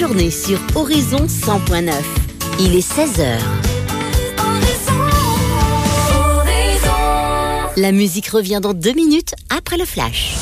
journée sur Horizon 100.9. Il est 16h. La musique revient dans 2 minutes après le flash.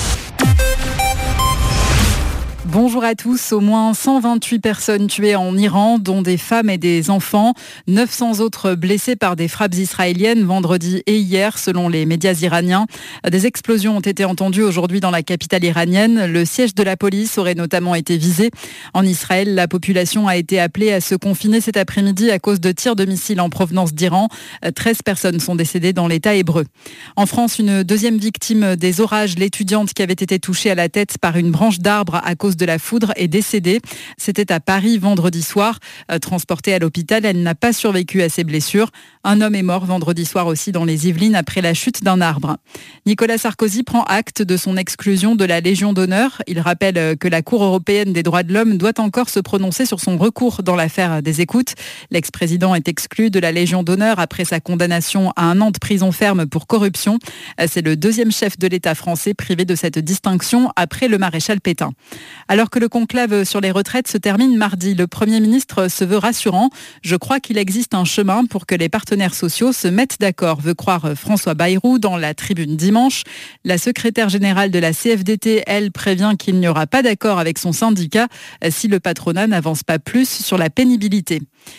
Bonjour à tous. Au moins 128 personnes tuées en Iran, dont des femmes et des enfants. 900 autres blessés par des frappes israéliennes vendredi et hier, selon les médias iraniens. Des explosions ont été entendues aujourd'hui dans la capitale iranienne. Le siège de la police aurait notamment été visé. En Israël, la population a été appelée à se confiner cet après-midi à cause de tirs de missiles en provenance d'Iran. 13 personnes sont décédées dans l'État hébreu. En France, une deuxième victime des orages, l'étudiante qui avait été touchée à la tête par une branche d'arbre à cause de la foudre, est décédée. C'était à Paris vendredi soir. Transportée à l'hôpital, elle n'a pas survécu à ses blessures. Un homme est mort vendredi soir aussi dans les Yvelines après la chute d'un arbre. Nicolas Sarkozy prend acte de son exclusion de la Légion d'honneur. Il rappelle que la Cour européenne des droits de l'homme doit encore se prononcer sur son recours dans l'affaire des écoutes. L'ex-président est exclu de la Légion d'honneur après sa condamnation à 1 an de prison ferme pour corruption. C'est le 2e chef de l'État français privé de cette distinction après le maréchal Pétain. Alors que le conclave sur les retraites se termine mardi, le Premier ministre se veut rassurant. Je crois qu'il existe un chemin pour que les partenaires sociaux se mettent d'accord, veut croire François Bayrou dans la Tribune dimanche. La secrétaire générale de la CFDT, elle, prévient qu'il n'y aura pas d'accord avec son syndicat si le patronat n'avance pas plus sur la pénibilité.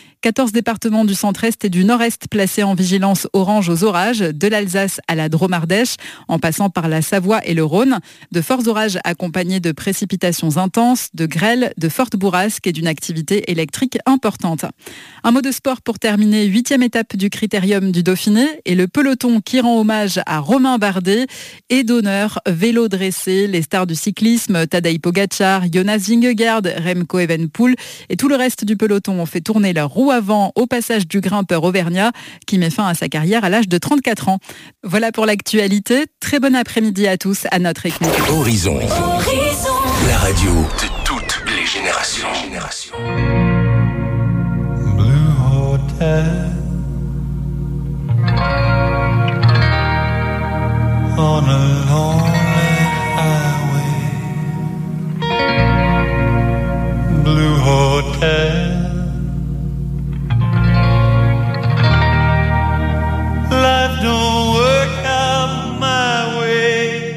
14 départements du centre-est et du nord-est placés en vigilance orange aux orages, de l'Alsace à la Drôme-Ardèche, en passant par la Savoie et le Rhône. De forts orages accompagnés de précipitations intenses, de grêles, de fortes bourrasques et d'une activité électrique importante. Un mot de sport pour terminer, 8e étape du Critérium du Dauphiné et le peloton qui rend hommage à Romain Bardet et d'honneur vélo dressé, les stars du cyclisme, Tadej Pogačar, Jonas Vingegaard, Remco Evenepoel et tout le reste du peloton ont fait tourner leur roue avant au passage du grimpeur auvergnat qui met fin à sa carrière à l'âge de 34 ans. Voilà pour l'actualité. Très bon après-midi à tous à notre écoute. Horizon. La radio de toutes les générations. Blue Hotel on a lonely highway. Blue Hotel. Life don't work out my way.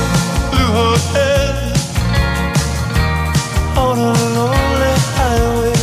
Blue Hotel on a lonely highway.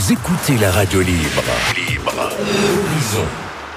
Vous écoutez la radio libre. Horizon.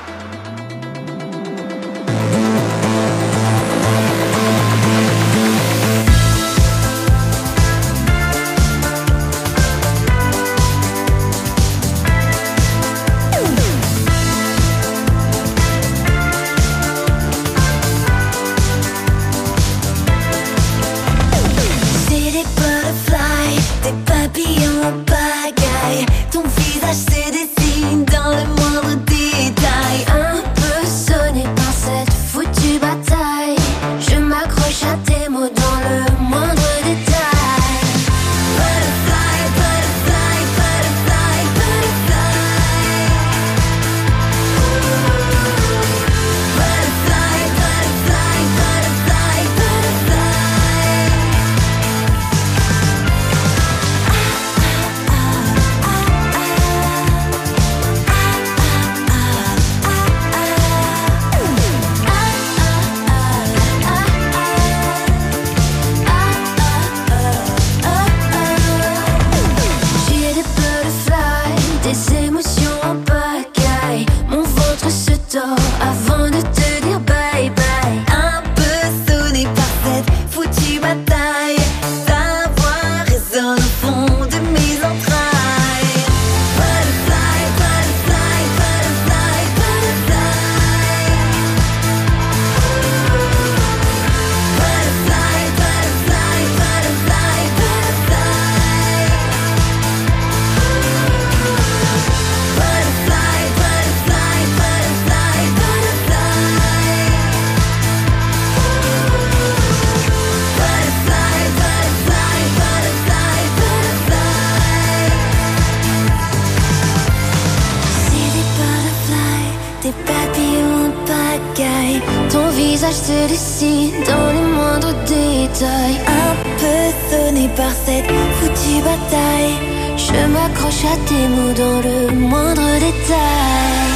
Se dessine dans les moindres détails. Un peu sonné par cette foutue bataille, je m'accroche à tes mots dans le moindre détail.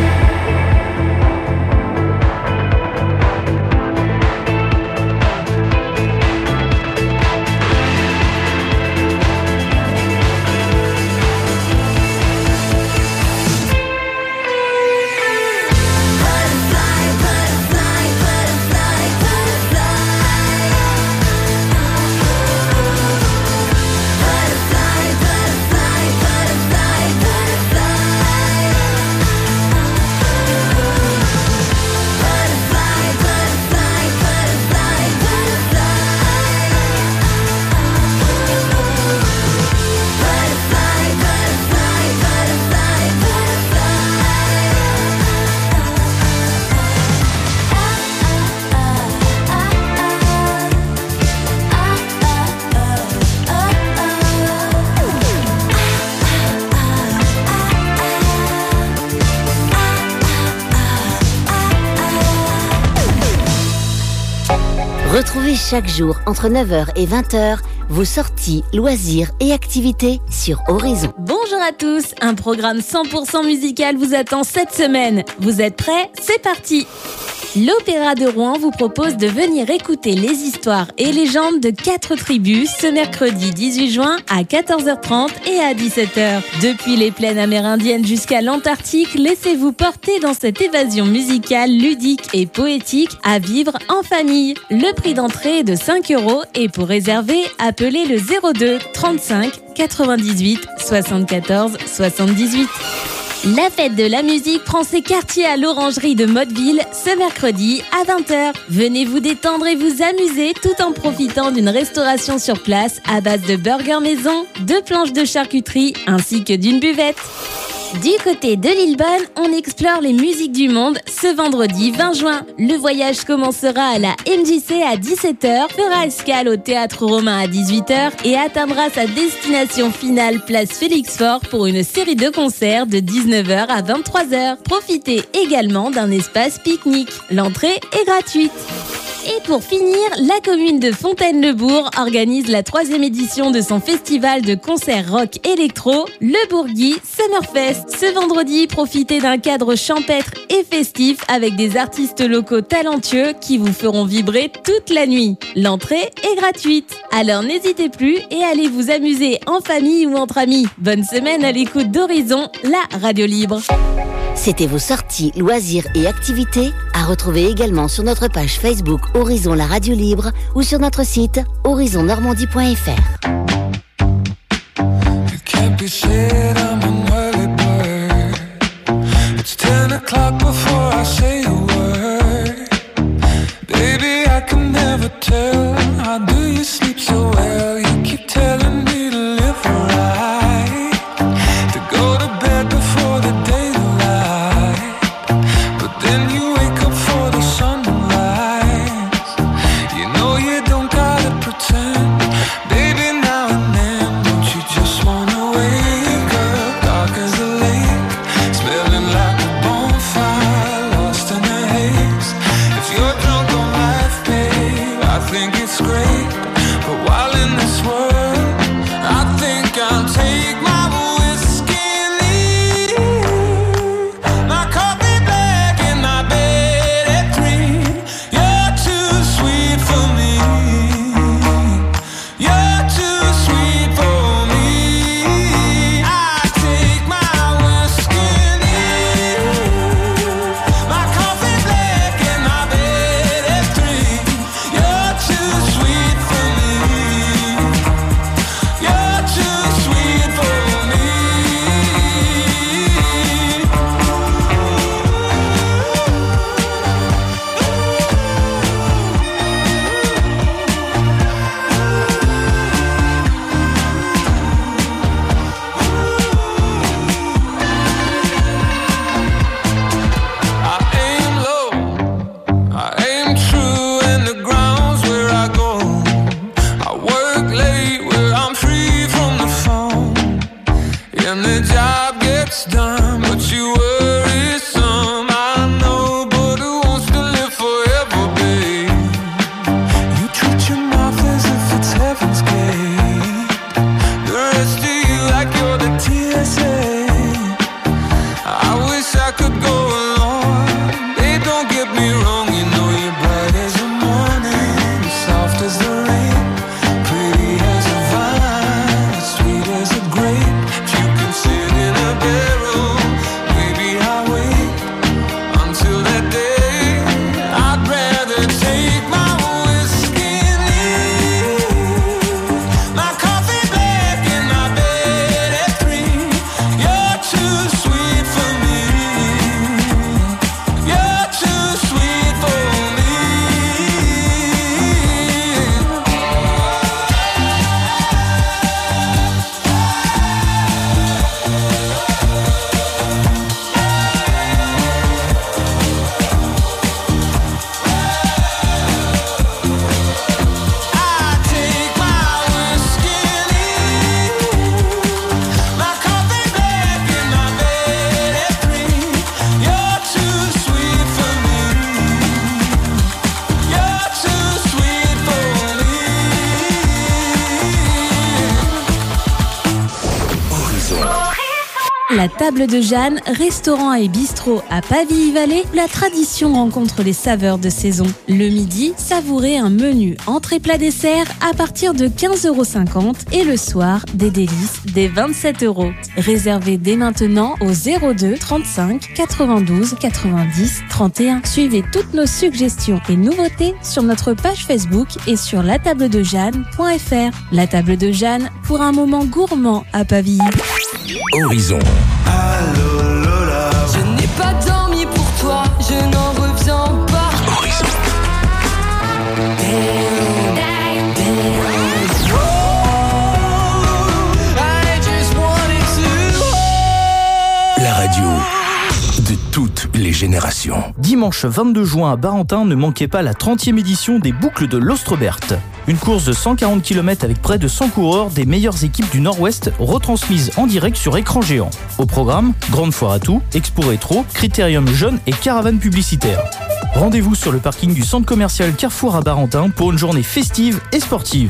Retrouvez chaque jour entre 9h et 20h vos sorties, loisirs et activités sur Horizon. Bonjour à tous, un programme 100% musical vous attend cette semaine. Vous êtes prêts ? C'est parti ! L'Opéra de Rouen vous propose de venir écouter les histoires et légendes de 4 tribus ce mercredi 18 juin à 14h30 et à 17h. Depuis les plaines amérindiennes jusqu'à l'Antarctique, laissez-vous porter dans cette évasion musicale, ludique et poétique à vivre en famille. Le prix d'entrée est de 5 € et pour réserver, appelez le 02 35 98 74 78. La fête de la musique prend ses quartiers à l'Orangerie de Motteville ce mercredi à 20h. Venez vous détendre et vous amuser tout en profitant d'une restauration sur place à base de burgers maison, de planches de charcuterie ainsi que d'une buvette. Du côté de Lillebonne, on explore les musiques du monde ce vendredi 20 juin. Le voyage commencera à la MJC à 17h, fera escale au Théâtre Romain à 18h et atteindra sa destination finale place Félix-Faure pour une série de concerts de 19h à 23h. Profitez également d'un espace pique-nique. L'entrée est gratuite. Et pour finir, la commune de Fontaine-le-Bourg organise la 3e édition de son festival de concerts rock électro, le Bourgui Summerfest. Ce vendredi, profitez d'un cadre champêtre et festif avec des artistes locaux talentueux qui vous feront vibrer toute la nuit. L'entrée est gratuite. Alors n'hésitez plus et allez vous amuser en famille ou entre amis. Bonne semaine à l'écoute d'Horizon, la radio libre. C'était vos sorties, loisirs et activités à retrouver également sur notre page Facebook Horizon la radio libre ou sur notre site horizonnormandie.fr. La Table de Jeanne, restaurant et bistrot à Pavilly-Vallée, où la tradition rencontre les saveurs de saison. Le midi, savourez un menu entrée plat dessert à partir de 15,50 € et le soir, des délices dès 27 €. Réservez dès maintenant au 02 35 92 90 31. Suivez toutes nos suggestions et nouveautés sur notre page Facebook et sur latabledejeanne.fr. La Table de Jeanne pour un moment gourmand à Pavilly. Horizon. Allô Lola, je n'ai pas dormi pour toi, je n'en reviens pas. Horizon. La radio de toutes les générations. Dimanche. dimanche 22 juin à Barentin, ne manquez pas la 30e édition des Boucles de l'Ostrobert. Une course de 140 km avec près de 100 coureurs des meilleures équipes du Nord-Ouest retransmises en direct sur écran géant. Au programme, grande foire à tout, expo rétro, critérium jeune et caravane publicitaire. Rendez-vous sur le parking du centre commercial Carrefour à Barentin pour une journée festive et sportive.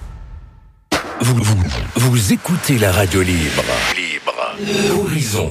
Vous écoutez la radio libre. Horizon.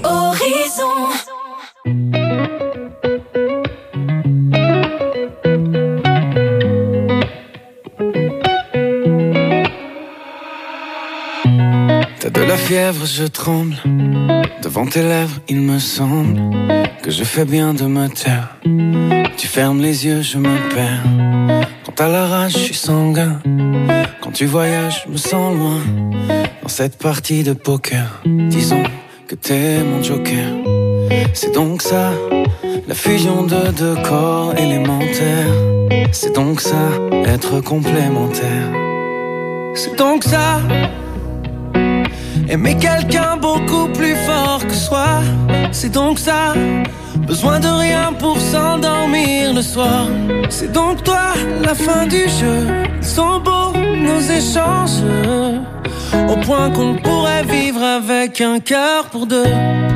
T'as de la fièvre, je tremble. Devant tes lèvres, il me semble que je fais bien de me taire. Tu fermes les yeux, je me perds. Quand t'as la rage, je suis sanguin. Quand tu voyages, je me sens loin. Dans cette partie de poker, disons que t'es mon joker. C'est donc ça, la fusion de deux corps élémentaires. C'est donc ça, être complémentaire. C'est donc ça, aimer quelqu'un beaucoup plus fort que soi. C'est donc ça, besoin de rien pour s'endormir le soir. C'est donc toi, la fin du jeu. Ils sont beaux nos échanges, au point qu'on pourrait vivre avec un cœur pour deux.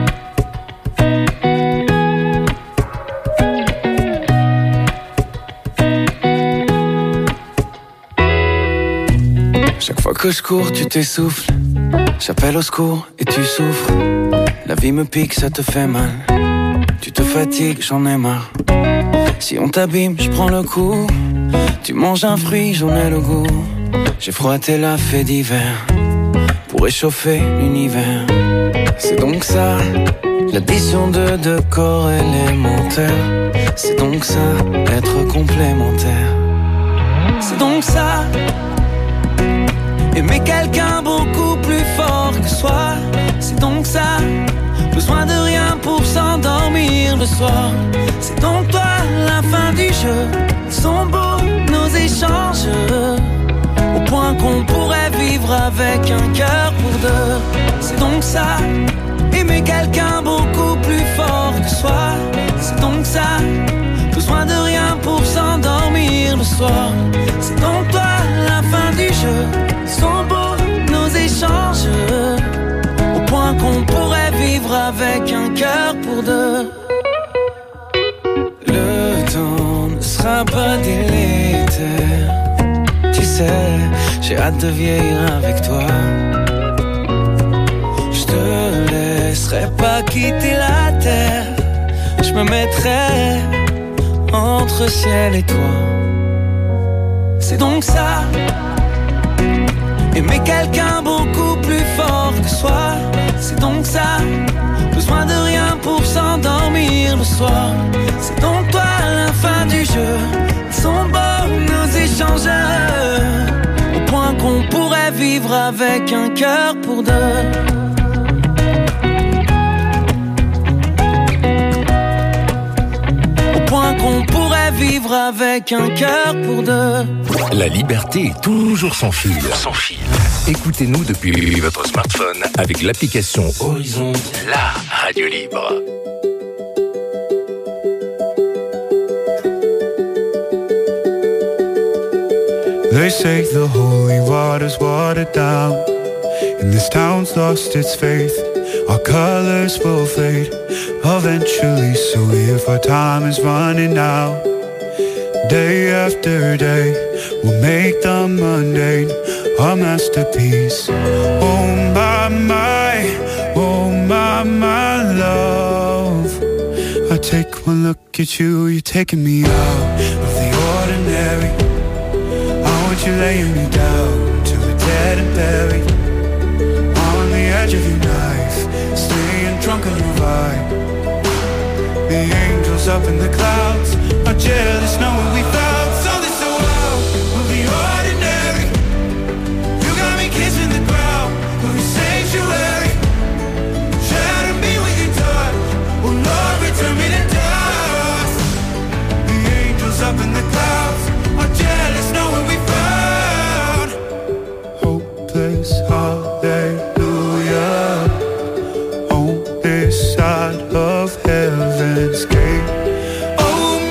Chaque fois que je cours, tu t'essouffles. J'appelle au secours et tu souffres. La vie me pique, ça te fait mal. Tu te fatigues, j'en ai marre. Si on t'abîme, je prends le coup. Tu manges un fruit, j'en ai le goût. J'ai froissé la fée d'hiver pour réchauffer l'univers. C'est donc ça, l'addition de deux corps élémentaires. C'est donc ça, être complémentaire. C'est donc ça, aimer quelqu'un beaucoup plus fort que soi. C'est donc ça, besoin de rien pour s'endormir le soir. C'est donc toi, la fin du jeu. Ils sont beaux nos échanges, au point qu'on pourrait vivre avec un cœur pour deux. C'est donc ça, aimer quelqu'un beaucoup plus fort que soi. C'est donc ça, besoin de rien pour s'endormir le soir. C'est donc toi, la fin du jeu. Ils sont beaux nos échanges, au point qu'on pourrait vivre avec un cœur pour deux. Le temps ne sera pas délétère. Tu sais, j'ai hâte de vieillir avec toi. Je te laisserai pas quitter la terre. Je me mettrai entre ciel et toi. C'est donc ça, aimer quelqu'un beaucoup plus fort que soi. C'est donc ça, besoin de rien pour s'endormir le soir. C'est donc toi, la fin du jeu. Ils sont beaux nos échanges, au point qu'on pourrait vivre avec un cœur pour deux. Au point qu'on pourrait vivre avec un cœur pour deux. La liberté est toujours sans fil. Écoutez-nous depuis votre smartphone avec l'application Horizon, la radio libre. They say the holy water's watered down, and this town's lost its faith. Our colors will fade eventually, so if our time is running out, day after day, we'll make the mundane our masterpiece. Oh my love, I take one look at you, you're taking me out of the ordinary. I want you laying me down till we're dead and buried, on the edge of your knife, staying drunk on your vibe. The angels up in the clouds are jealous knowing we found something so wild. We'll be ordinary. You got me kissing the ground, we'll be sanctuary. Shatter me with your touch, oh Lord, return me to dust. The angels up in the clouds are jealous knowing we found hopeless hallelujah on this side of heaven's gate. Oh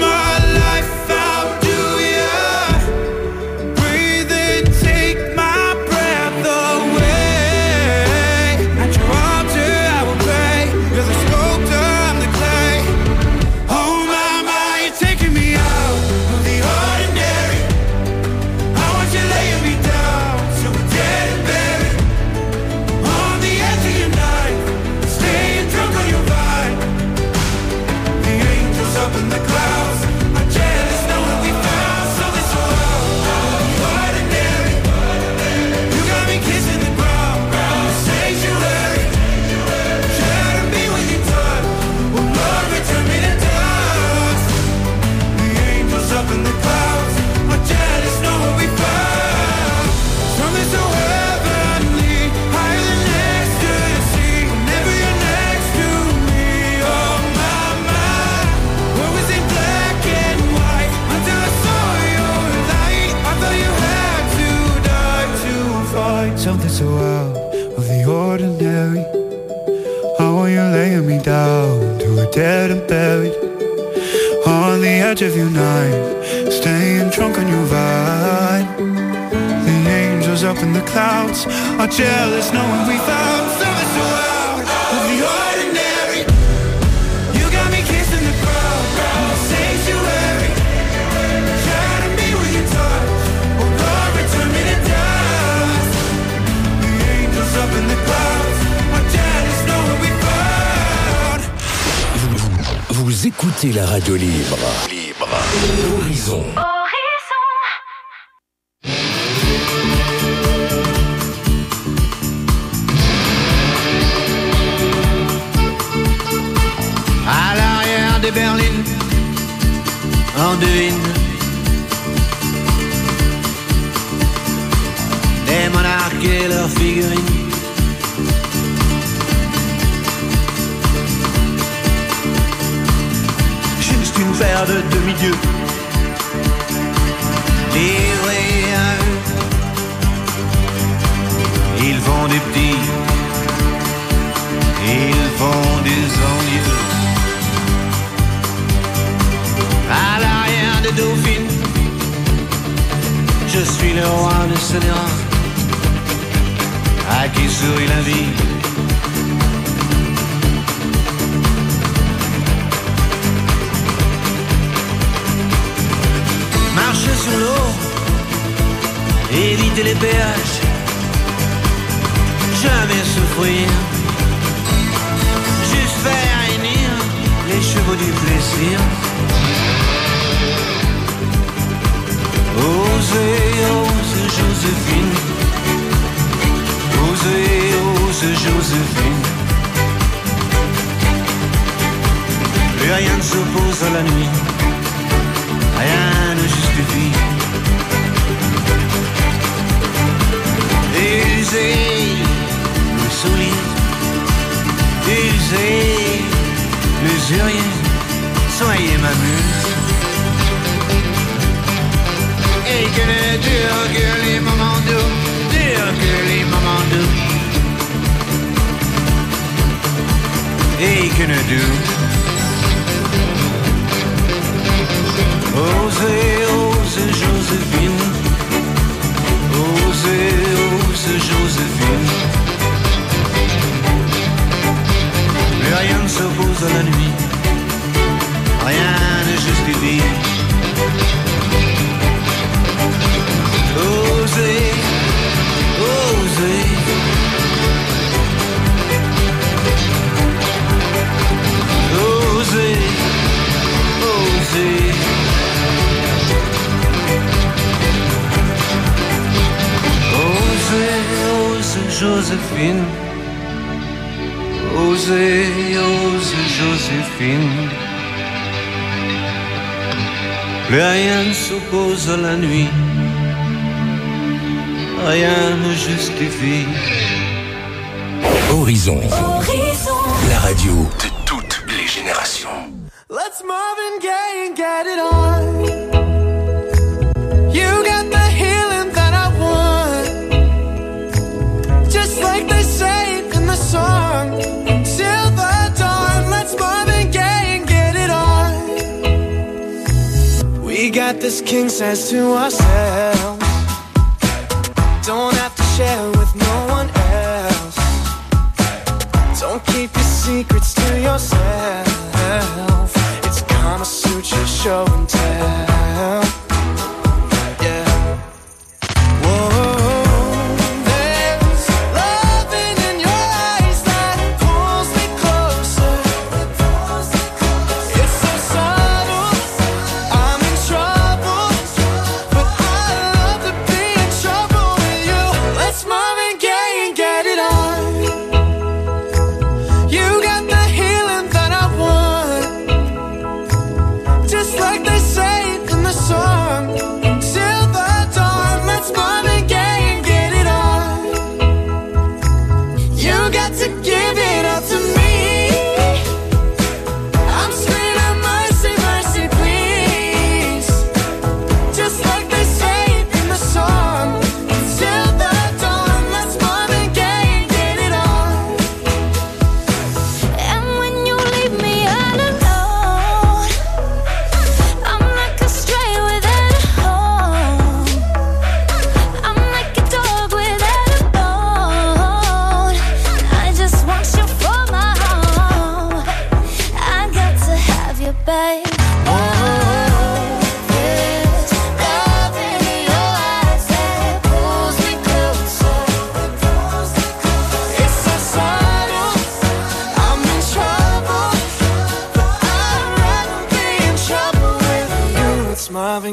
up in the clouds. My jealous know what we found. Something so heavenly, higher than ecstasy. Whenever you're next to me, oh my, my. What was in black and white until I saw your light. I thought you had to die to fight something so out of the ordinary. How are you laying me down to a dead and buried on the edge of your night, staying drunk on your vine. The angels up in the clouds are jealous knowing we found something so out of the ordinary. You got me kissing the crowd in the sanctuary, shining me with your touch, oh Lord, return me to dust. The angels up in the clouds are jealous knowing we found. Vous écoutez la radio libre. Horizon. À l'arrière des berlines, on devine des monarques et leurs figurines. Juste une paire de demi-dieux livrés à eux. Ils font des petits, ils font des envieux. À l'arrière de Dauphine, je suis le roi de Sénéra, à qui sourit la vie. Marcher sur l'eau, éviter les péages, jamais souffrir, juste faire hennir les chevaux du plaisir. Osez, ose Joséphine, osez, ose Joséphine. Plus rien ne s'oppose à la nuit, rien ne justifie. Usez le solide, usez l'usurier, soyez ma muse. Et que ne durent que les moments doux, durent que les moments doux. Et que ne durent. Osez, ose Joséphine, osez, ose Joséphine. Mais rien ne s'oppose à la nuit, rien ne justifie. Osez, osez. Osez, osez. Osez, ose Joséphine. Osez, ose Joséphine. Plus rien ne s'oppose à la nuit, rien ne justifie. Horizon. La radio de toutes les générations. Let's Marvin Gaye and get it on. You got the healing that I want, just like they say in the song. Till the dawn, let's Marvin Gaye and get it on. We got this king size to ourselves, don't have to share with no one else. Don't keep your secrets to yourself. It's Kama Sutra show and tell. Yeah. Whoa, there's loving in your eyes that pulls me closer. It's so subtle, I'm in trouble, but I love to be in trouble with you. Let's Marvin Gaye and get it on. You got the healing that I want, just like they say in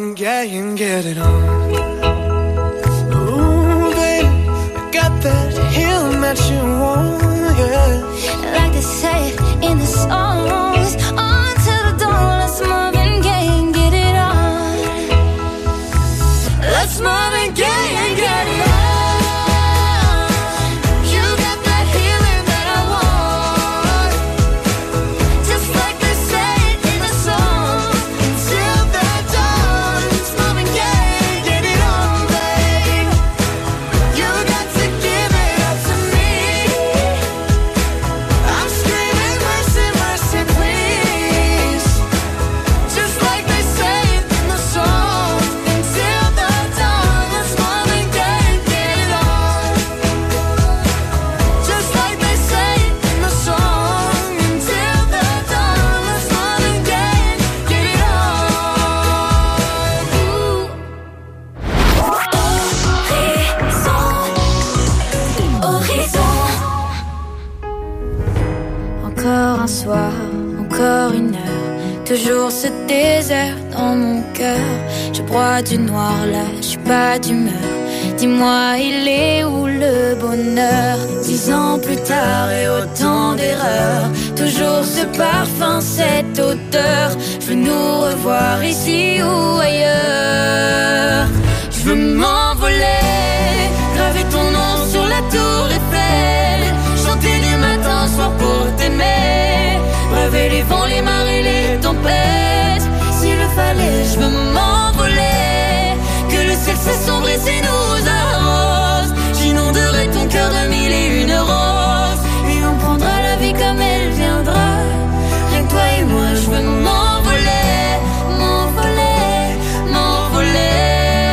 and get it on. Ooh, baby, I got that healing that you want, yeah. Like they say in the songs, on to the dawn, let's Marvin Gaye and get it on. Let's Marvin Gaye and get it on. Un soir, encore une heure, toujours ce désert dans mon cœur. Je broie du noir là, je suis pas d'humeur. Dis-moi, il est où le bonheur? 10 ans plus tard et autant d'erreurs, toujours ce parfum, cette odeur. Je veux nous revoir ici ou ailleurs. Je veux m'envoler, graver ton nom sur la tour Eiffel, chanter du matin au soir pour t'aimer, braver les vents, les marées, les tempêtes. S'il le fallait, je veux m'envoler, que le ciel s'assombrisse et nous arrose. J'inonderai ton cœur de 1001 roses, et on prendra la vie comme elle viendra. Rien que toi et moi, je veux m'envoler, m'envoler, m'envoler.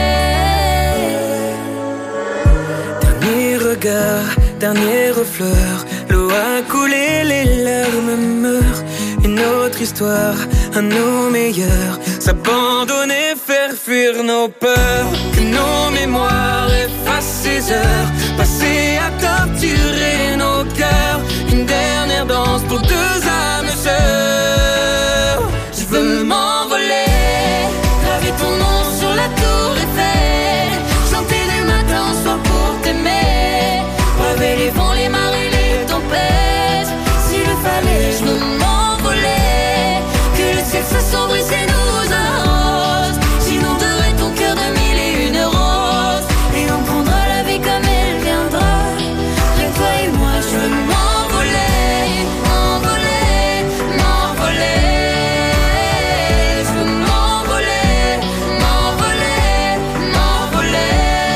Dernier regard, dernier refleur, l'eau a coulé, les larmes meurent. Une autre histoire, à nos meilleurs, s'abandonner, faire fuir nos peurs. Que nos mémoires effacent ces heures passées à torturer nos cœurs. Une dernière danse pour deux âmes sœurs. Je veux m'envoler, graver ton nom sur la tour Eiffel, chanter du matin au soir pour t'aimer, braver les vents, les marées, les tempêtes. S'il le fallait, je veux m'envoler, que le ciel s'assombrisse et nous arrose. J'inonderai ton cœur de 1001 roses, et on prendra la vie comme elle viendra. Rien que toi et moi, je veux m'envoler, m'envoler, m'envoler. Je veux m'envoler, m'envoler, m'envoler.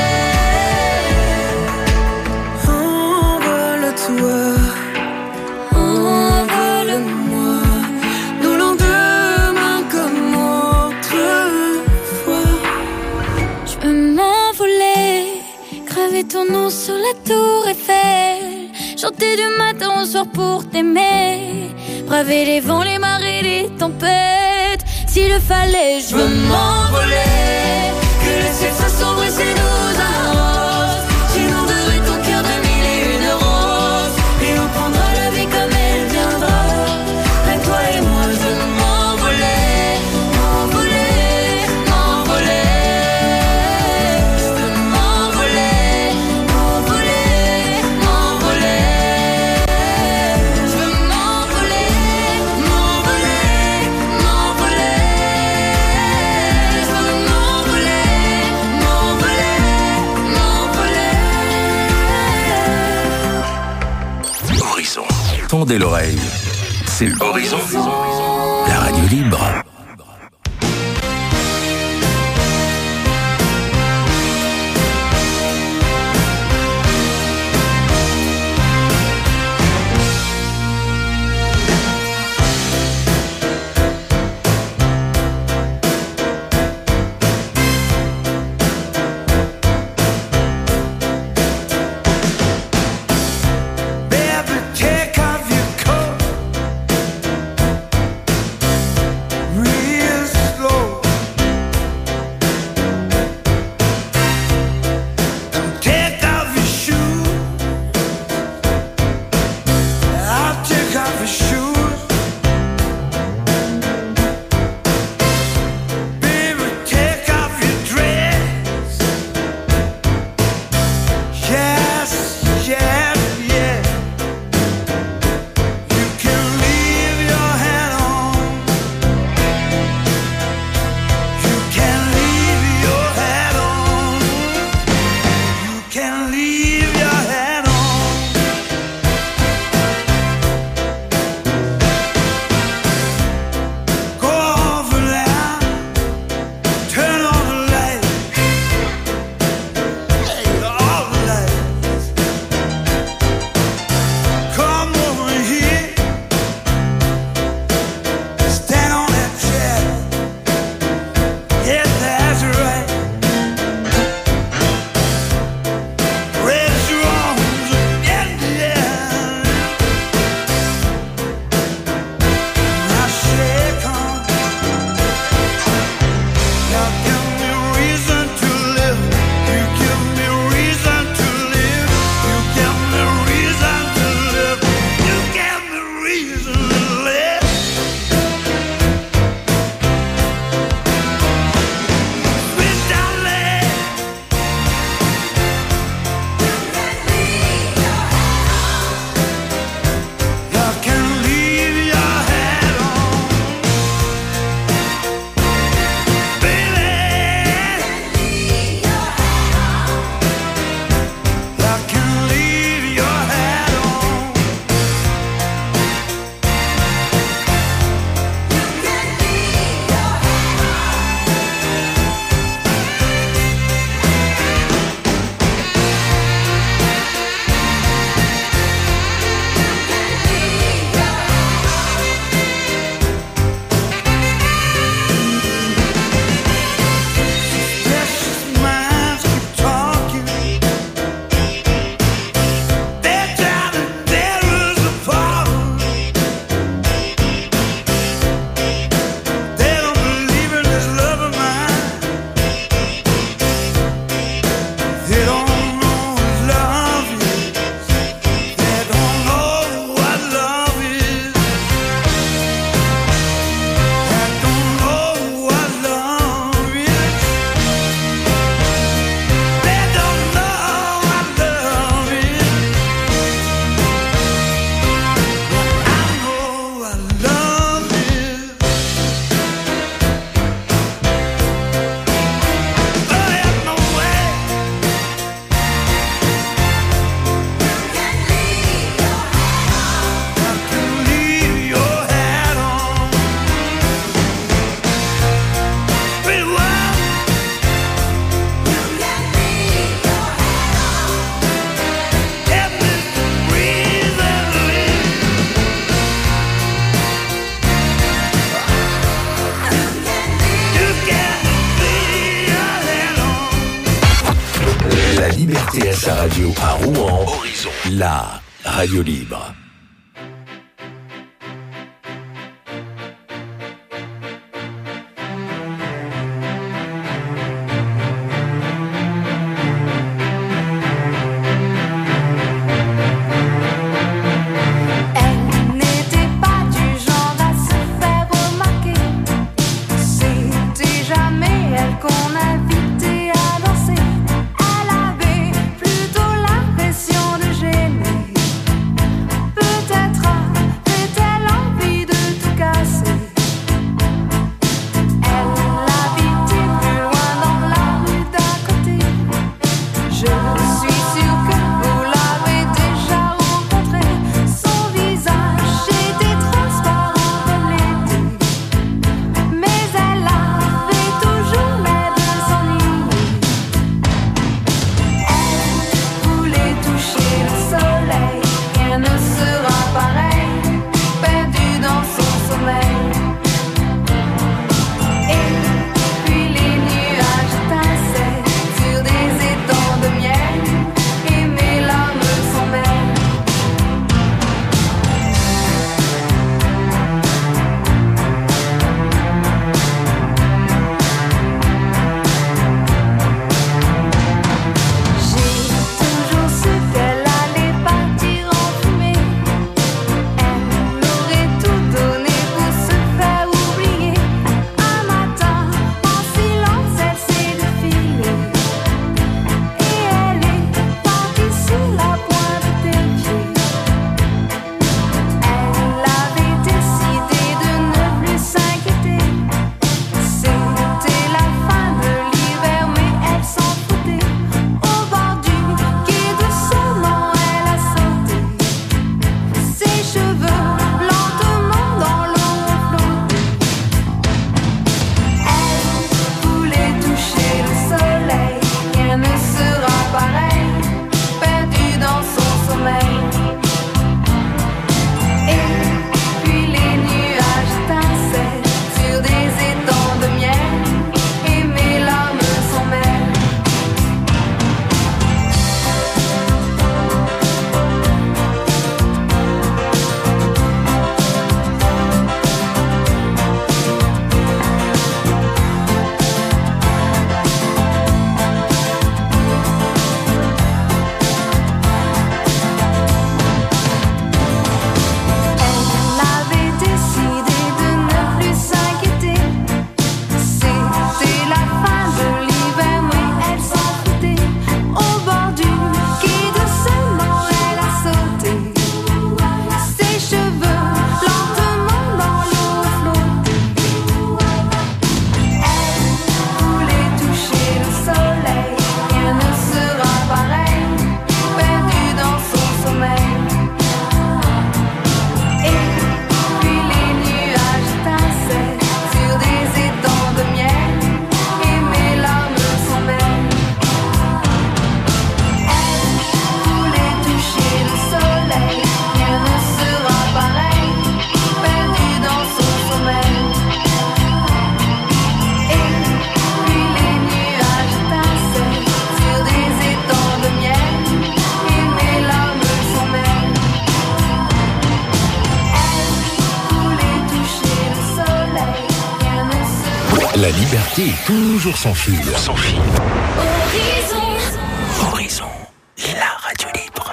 Envole-toi, envole-moi, nos lendemains comme autrefois. Je veux m'envoler, graver ton nom sur la tour Eiffel, chanter du matin au soir pour t'aimer, braver les vents, les marées, les tempêtes. S'il le fallait, je veux m'envoler, Que le ciel s'assombrisse et nous arrose. J'inonderai ton cœur de 1001 roses, et on prendra la vie comme elle viendra. Rien que toi et moi, je veux m'envoler, m'envoler, m'envoler. Je veux m'envoler, m'envoler, m'envoler. Je veux m'envoler, m'envoler, m'envoler. Je veux m'envoler, m'envoler, m'envoler. Horizon. Tendez l'oreille. C'est Horizon. La radio libre. Baby, take off your coat. RTS Radio à Rouen, Horizon, la radio libre. La liberté est toujours sans fil. Sans fil. Horizon. Horizon, la radio libre.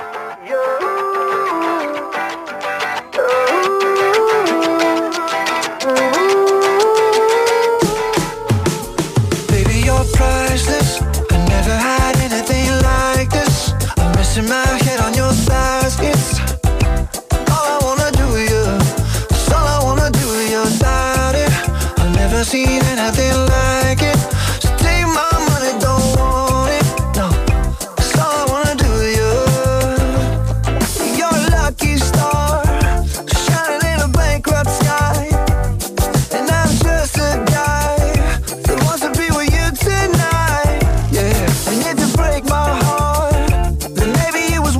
Baby, you're priceless. I never had anything like this. I'm missing my head on your thighs. It's all I wanna do with you. It's all I wanna do with your body. I've never seen anything like it. So take my money, don't want it. No, it's all I wanna do with you. You're a lucky star, shining in a bankrupt sky. And I'm just a guy that wants to be with you tonight. Yeah, and if you break my heart, then maybe it was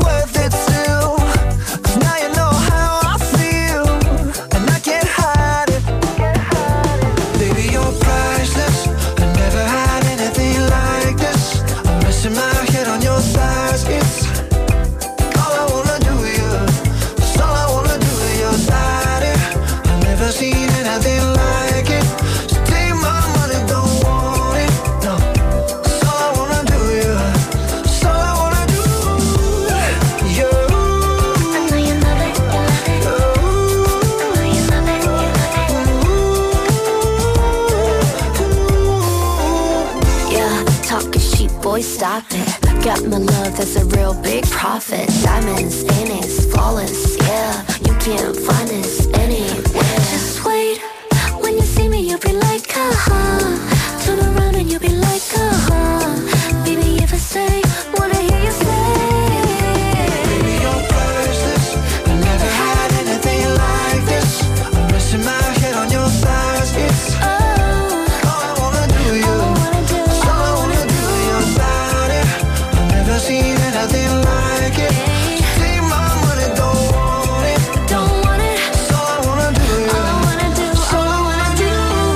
talking cheap, boy, stop it. Got my love, that's a real big profit. Diamonds in it's flawless, yeah. You can't find this anywhere. Just wait, when you see me, you'll be like, uh-huh. Turn around and you'll be like, uh-huh. Baby, if I say, wanna hear you say. Baby, you're priceless. I never had anything like this. I'm resting my head on your thighs. It's all I wanna do, you. It's all I wanna do, your body. I've never seen anything like it. So take my money, don't want it. Don't want it. It's all I wanna do, you. All I wanna do, all I wanna do.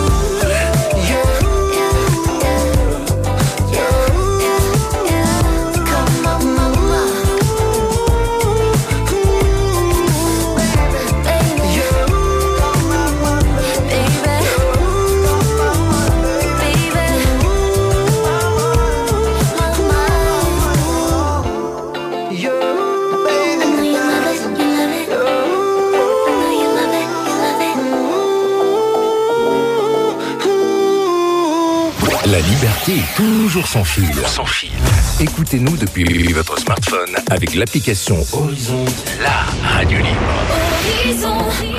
Come on, mama. La liberté est toujours sans fil. Écoutez-nous depuis votre smartphone avec l'application Horizon, la radio libre.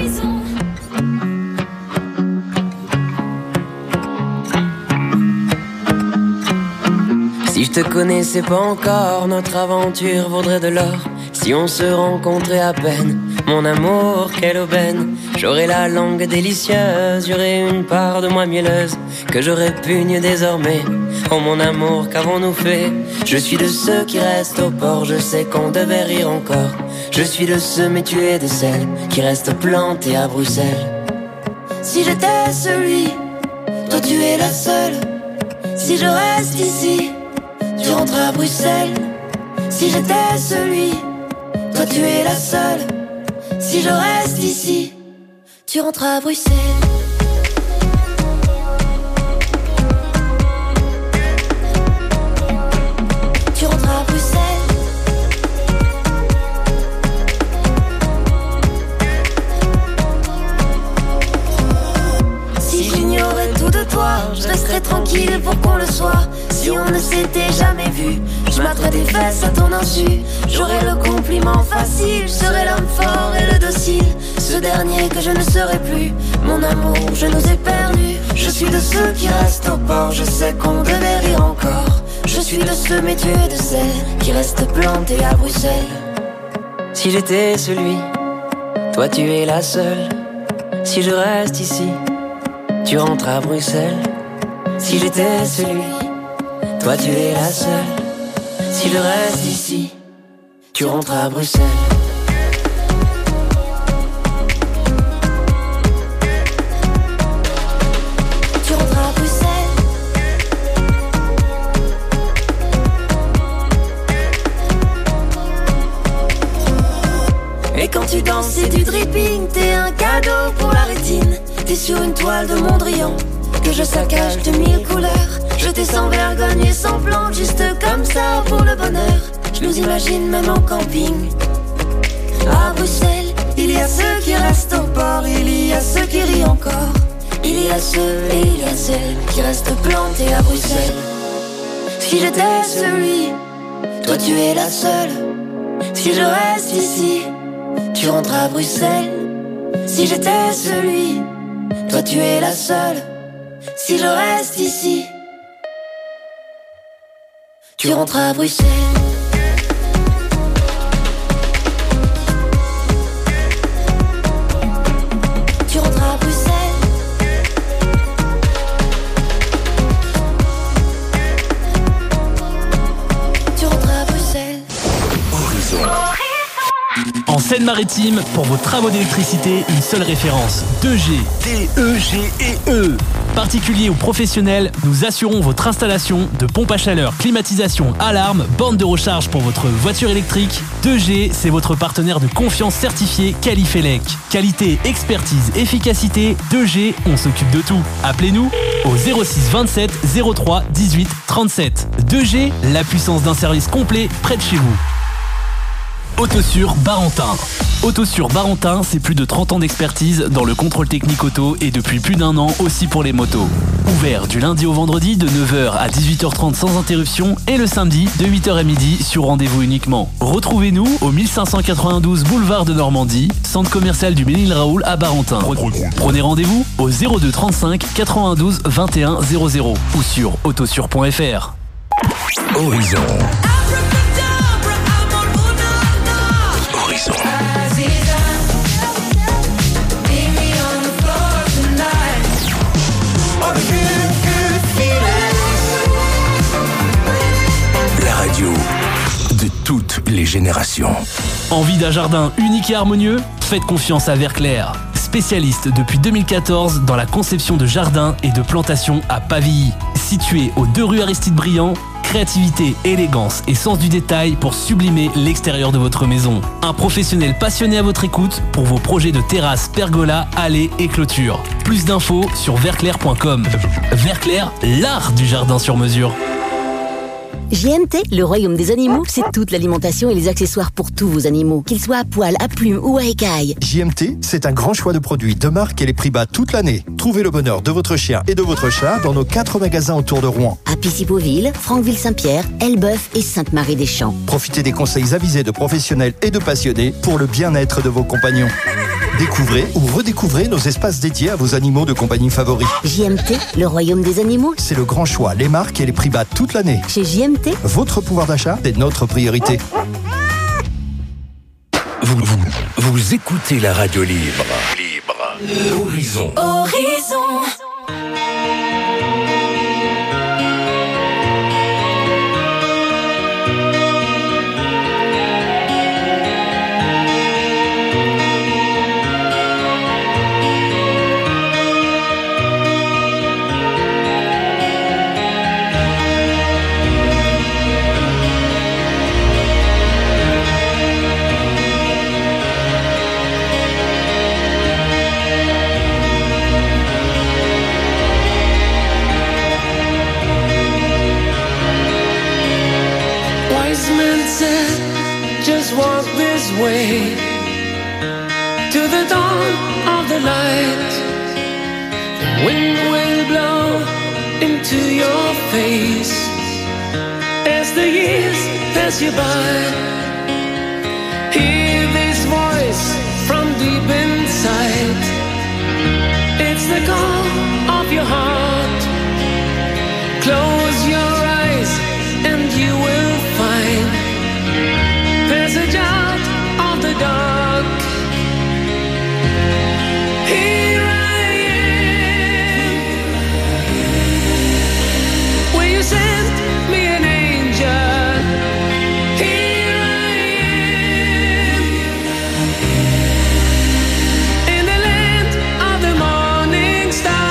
Si je te connaissais pas encore, notre aventure vaudrait de l'or. Si on se rencontrait à peine, mon amour, quelle aubaine. J'aurais la langue délicieuse, j'aurais une part de moi mielleuse que je répugne désormais. Oh mon amour, qu'avons-nous fait? Je suis de ceux qui restent au port, je sais qu'on devait rire encore. Je suis de ceux, mais tu es de celles qui restent plantées à Bruxelles. Si j'étais celui, toi tu es la seule. Si je reste ici, tu rentres à Bruxelles. Si j'étais celui, toi tu es la seule. Si je reste ici, tu rentres à Bruxelles. Tu rentres à Bruxelles. Si j'ignorais tout de toi, je resterais tranquille pour qu'on le soit. Si on ne s'était jamais vu, je battrais des fesses à ton insu. J'aurais le compliment facile, je serais l'homme fort et le docile. Ce dernier que je ne serai plus, mon amour, je nous ai perdus. Je suis de ceux qui restent au port, je sais qu'on devait rire encore. Je suis de ceux, mais tu es de celles qui restent plantées à Bruxelles. Si j'étais celui, toi tu es la seule. Si je reste ici, tu rentres à Bruxelles. Si j'étais celui, toi tu es la seule. Si je reste ici, tu rentres à Bruxelles. Tu rentres à Bruxelles. Et quand tu danses c'est du dripping, t'es un cadeau pour la rétine. T'es sur une toile de Mondrian que je saccage de 1000 couleurs. Je t'ai sans vergogne et sans plan, juste comme ça pour le bonheur. Je nous imagine même en camping. À Bruxelles, il y a ceux qui restent au port, il y a ceux qui rient encore. Il y a ceux et il y a celles qui restent plantés à Bruxelles. Si j'étais celui, toi tu es la seule. Si je reste ici, tu rentres à Bruxelles. Si j'étais celui, toi tu es la seule. Si je reste ici, tu rentres à Bruxelles. Tu rentres à Bruxelles. Tu rentres à Bruxelles. Horizon. En Seine-Maritime, pour vos travaux d'électricité, une seule référence. 2G. D-E-G-E-E. Particuliers ou professionnels, nous assurons votre installation de pompe à chaleur, climatisation, alarme, borne de recharge pour votre voiture électrique. 2G, c'est votre partenaire de confiance certifié Qualifelec. Qualité, expertise, efficacité, 2G, on s'occupe de tout. Appelez-nous au 06 27 03 18 37. 2G, la puissance d'un service complet près de chez vous. Autosur Barentin. Autosur Barentin, c'est plus de 30 ans d'expertise dans le contrôle technique auto et depuis plus d'1 an aussi pour les motos. Ouvert du lundi au vendredi de 9h à 18h30 sans interruption et le samedi de 8h à midi sur rendez-vous uniquement. Retrouvez-nous au 1592 boulevard de Normandie, centre commercial du Ménil-Raoul à Barentin. Prenez rendez-vous au 02 35 92 21 00 ou sur autosur.fr. Horizon. La radio de toutes les générations. Envie d'un jardin unique et harmonieux? Faites confiance à Verclair. Spécialiste depuis 2014 dans la conception de jardins et de plantations à Pavilly. Situé aux 2 rue Aristide Briand, créativité, élégance et sens du détail pour sublimer l'extérieur de votre maison. Un professionnel passionné à votre écoute pour vos projets de terrasse, pergola, allées et clôtures. Plus d'infos sur verclair.com. Verclair, l'art du jardin sur mesure. JMT, le royaume des animaux, c'est toute l'alimentation et les accessoires pour tous vos animaux, qu'ils soient à poil, à plumes ou à écailles. JMT, c'est un grand choix de produits, de marques et les prix bas toute l'année. Trouvez le bonheur de votre chien et de votre chat dans nos 4 magasins autour de Rouen. À Pissipoville, Franqueville-Saint-Pierre, Elbeuf et Sainte-Marie-des-Champs. Profitez des conseils avisés de professionnels et de passionnés pour le bien-être de vos compagnons. Découvrez ou redécouvrez nos espaces dédiés à vos animaux de compagnie favoris. JMT, le royaume des animaux. C'est le grand choix, les marques et les prix bas toute l'année. Chez JMT, votre pouvoir d'achat est notre priorité. Vous écoutez la radio libre. Horizon. Horizon. Just walk this way to the dawn of the light. The wind will blow into your face as the years pass you by. Hear this voice from deep inside. It's the call of your heart. Close your eyes and you will find passage out of the dark. Here I am. Will you send me an angel? Here I am. In the land of the morning star.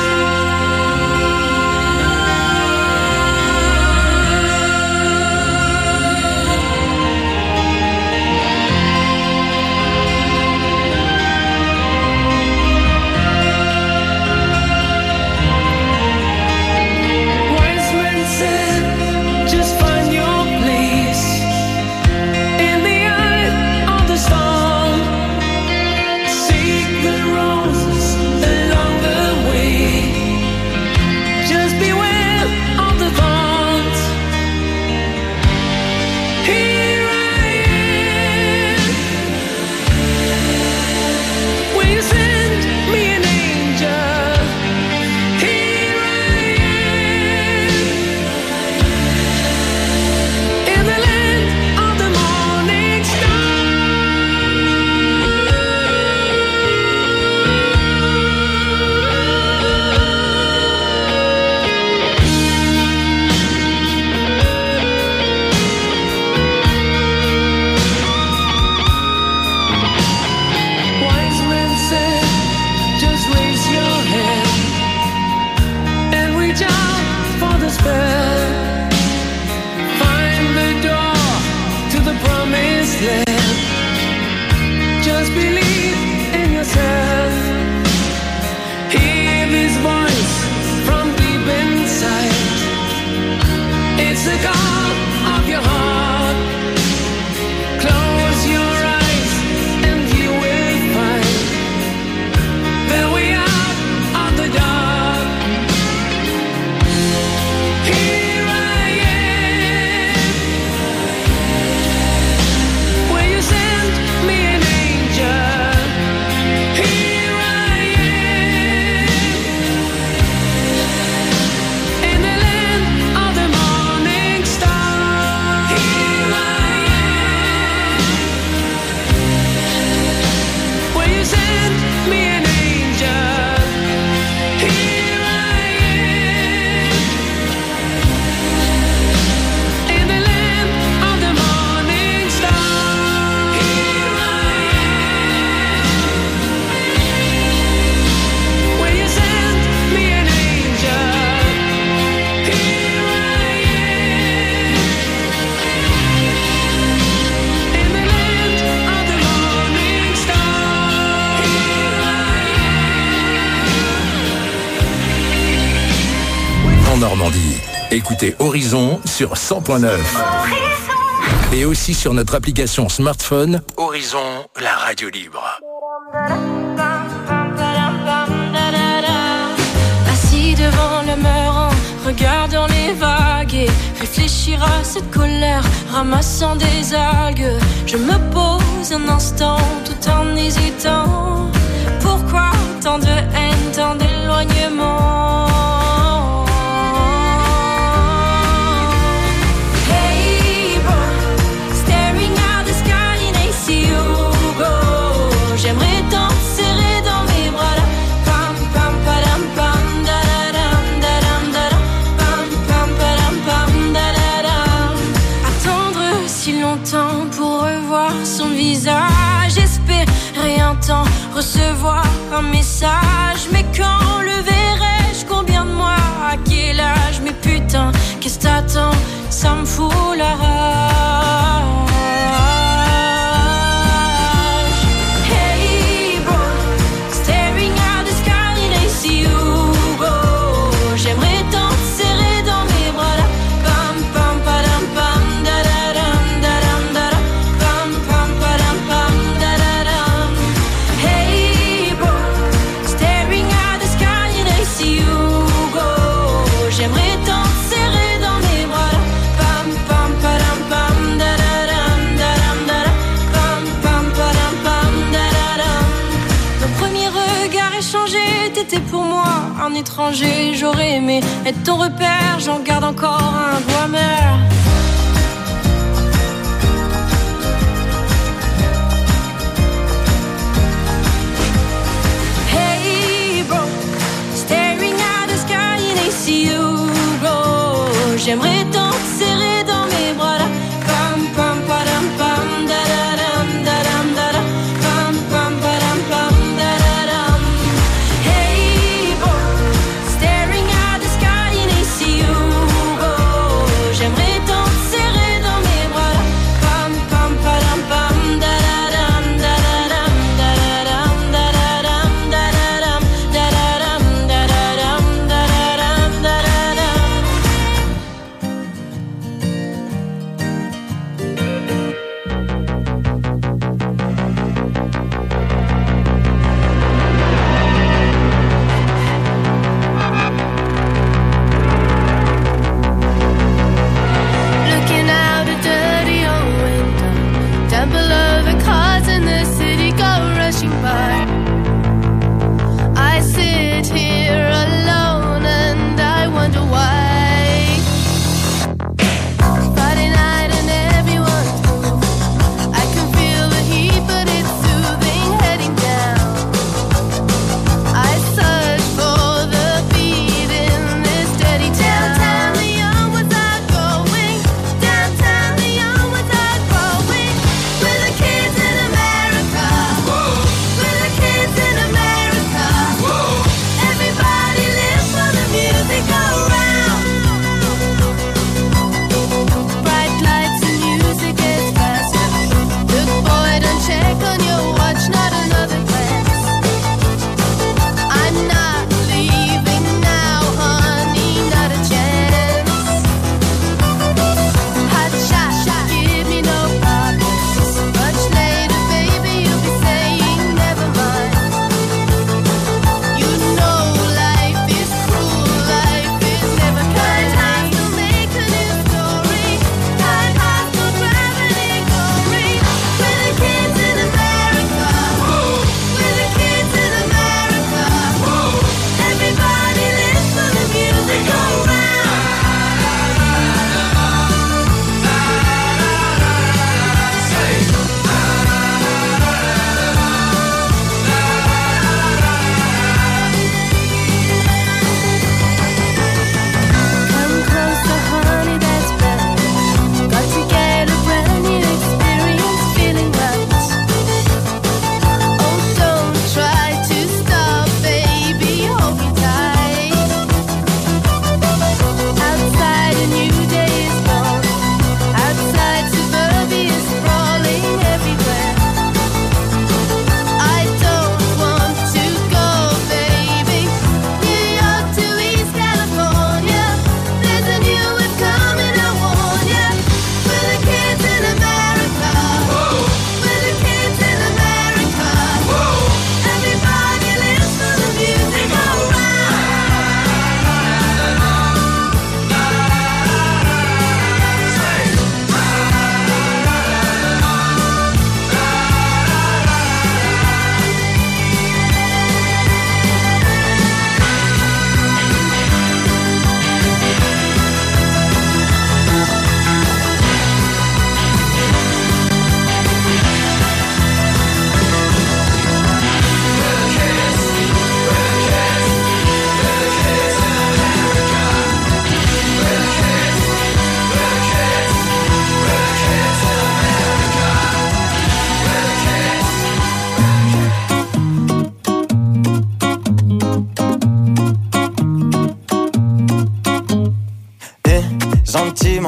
The call of your heart. Close your Écoutez Horizon sur 100.9. Et aussi sur notre application smartphone, Horizon, la radio libre. Assis devant le mur en regardant les vagues et réfléchir à cette colère, ramassant des algues. Je me pose un instant tout en hésitant. Pourquoi tant de haine, tant d'éloignement? J'aimerais t'en serrer dans mes bras là. Pam pam padam pam da da dam da dam da dam. Pam pam padam pam da da dam. Attendre si longtemps pour revoir son visage, espérer un temps recevoir un message. Mais quand le verrai-je? Combien de mois? À quel âge? Mais putain, qu'est-ce t'attends? Ça me fout la rage. J'aimerais t'en serrer dans mes bras là. Pam pam padam pam da da dam da dam da dam. Pam pam padam pam da da dam. Hey bro, staring at the sky and I see you go. J'aimerais t'en serrer dans mes bras là. Pam pam padam pam da da dam da dam da dam. Pam pam padam pam da da dam. Nos premiers regards échangés, t'étais pour moi un étranger. J'aurais aimé être ton repère, j'en garde encore un goût amer. Hey bro, staring at the sky and I see you go. J'aimerais t'en serrer dans mes bras là. Pam pam padam pam da da dam da dam da dam. Pam pam padam pam da da dam. Hey bro, staring at the sky and I see you go.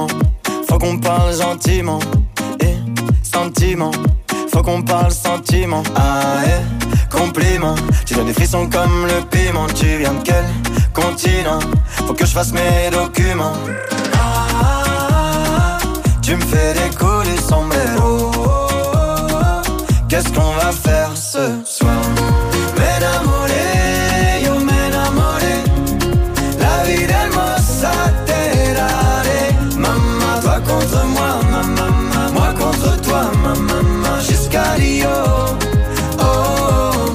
faut qu'on parle gentiment. Et sentiment, faut qu'on parle sentiment. Ah et compliment, tu donnes des frissons comme le piment. Tu viens de quel continent? Faut que je fasse mes documents. Tu me fais décoller son sombrero. Qu'est-ce qu'on va faire ce soir? M'enamoré, yo m'enamoré. La vida hermosa te daré. Maman, toi contre moi, maman, moi contre toi, maman, jusqu'à Rio. Oh, oh.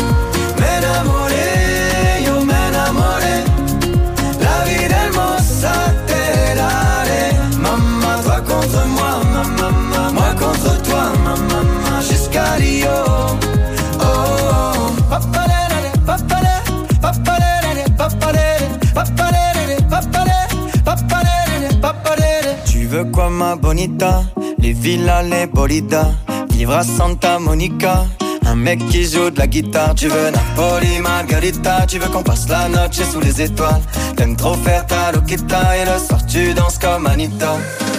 M'enamoré, yo m'enamoré. La vida hermosa te daré. Maman, toi contre moi, maman, moi contre toi, maman, jusqu'à Rio. Oh, oh. Papalere, papalere, papalere, papalere, papalere, papalere, papalere, papalere. Tu veux quoi ma bonita? Les villas, les bolidas, vivre à Santa Monica. Un mec qui joue de la guitare. Tu veux Napoli, Margarita. Tu veux qu'on passe la noche sous les étoiles. T'aimes trop faire ta loquita. Et le soir tu danses comme Anita.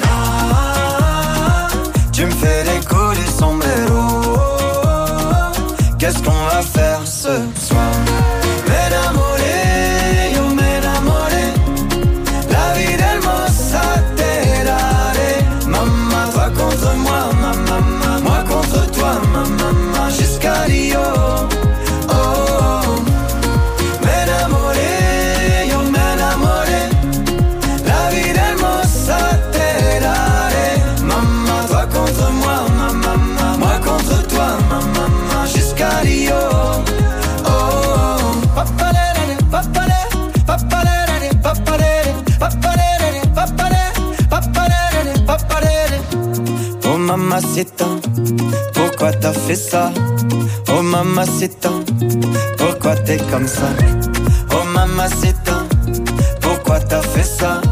Tu me fais décoller son sombrero. Qu'est-ce qu'on va faire ce soir? M'enamoré, yo m'enamoré. La vida hermosa te daré. Maman, toi contre moi, maman, moi contre toi, maman, jusqu'à Rio. Oh, oh. M'enamoré, yo m'enamoré. La vida hermosa te daré. Maman, toi contre moi, maman, moi contre toi, maman, jusqu'à Rio. Oh, oh. Papalere, papalere, papalere, papalere, papalere, papalere, papalere, papalere. Oh mamacita, pourquoi t'as fait ça? Oh mamacita, pourquoi t'es comme ça? Oh mamacita, pourquoi t'as fait ça?